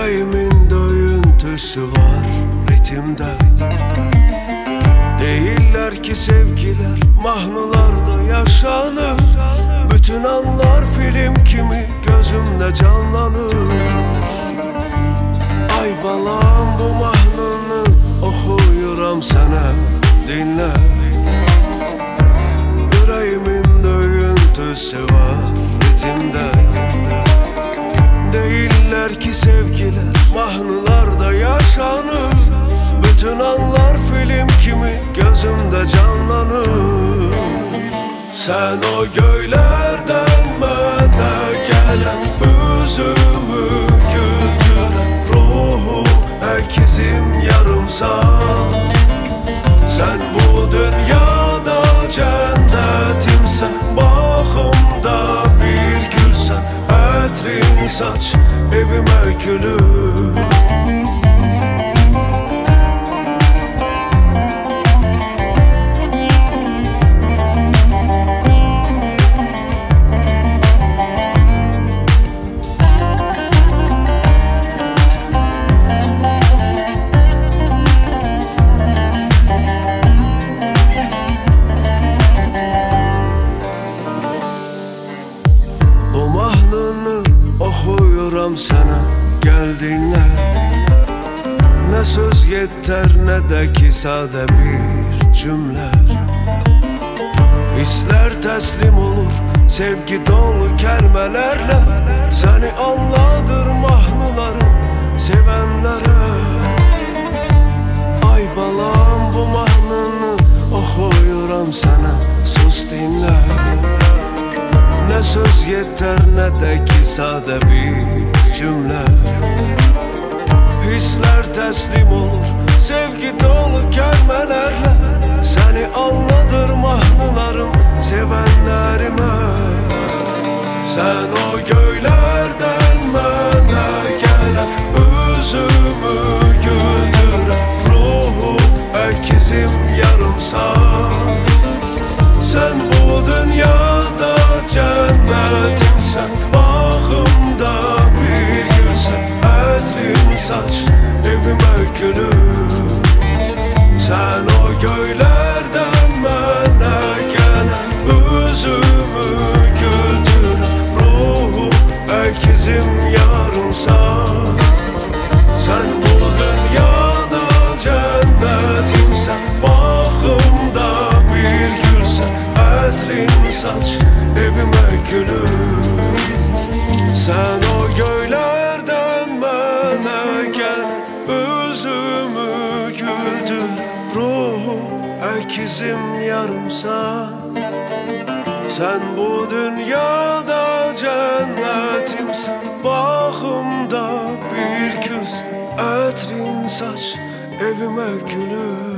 Yüreğimin döyüntüsü var ritimde. Değiller ki sevgiler mahnılarda yaşanır. Bütün anlar film kimi gözümde canlanır. Ay balam, bu mahnını okuyuram sana, dinle. Yüreğimin döyüntüsü var ritimde. Değiller ki sevgiler mahnılarda yaşanır. Bütün anlar film kimi gözümde canlanır. Sen o göylerden bana gelen, üzümü güldüren, ruhum herkesim yarımsan. Sen bu dünyada cennetimsen, bağımda bir gülsen, etrin saç evime gülür. Okuyuram sana, gel dinle. Ne söz yeter ne de ki sade bir cümle. Hisler teslim olur sevgi dolu kelimelerle. Seni anladır mahnılarım sevenlere. Ay balam, bu mahnını okuyuram sana, sus dinle. Ne söz yeter ne de ki sade bir cümle. Hisler teslim olur sevgi dolu kelimelerle. Seni anladır mahnılarım sevenlerime. Sen o göylerden bana gelen, üzümü güldüren, ruhum herkesim yarımsan. Sen bu dünyada cennetimsen, bağımda bir gülsen, etrin saç evime gülür. Sen o göylerden bana gelen, üzümü güldüren, ruhum herkesim yarımsan. Sen bu dünyada cennetimsen, bağımda bir gülsen, etrin saç evime gülür. Sen o göylerden bana gel, üzümü güldür, ruhum herkesim yarımsan. Sen bu dünyada cennetimsin, bağımda bir gülsen, etrin saç evime gülür.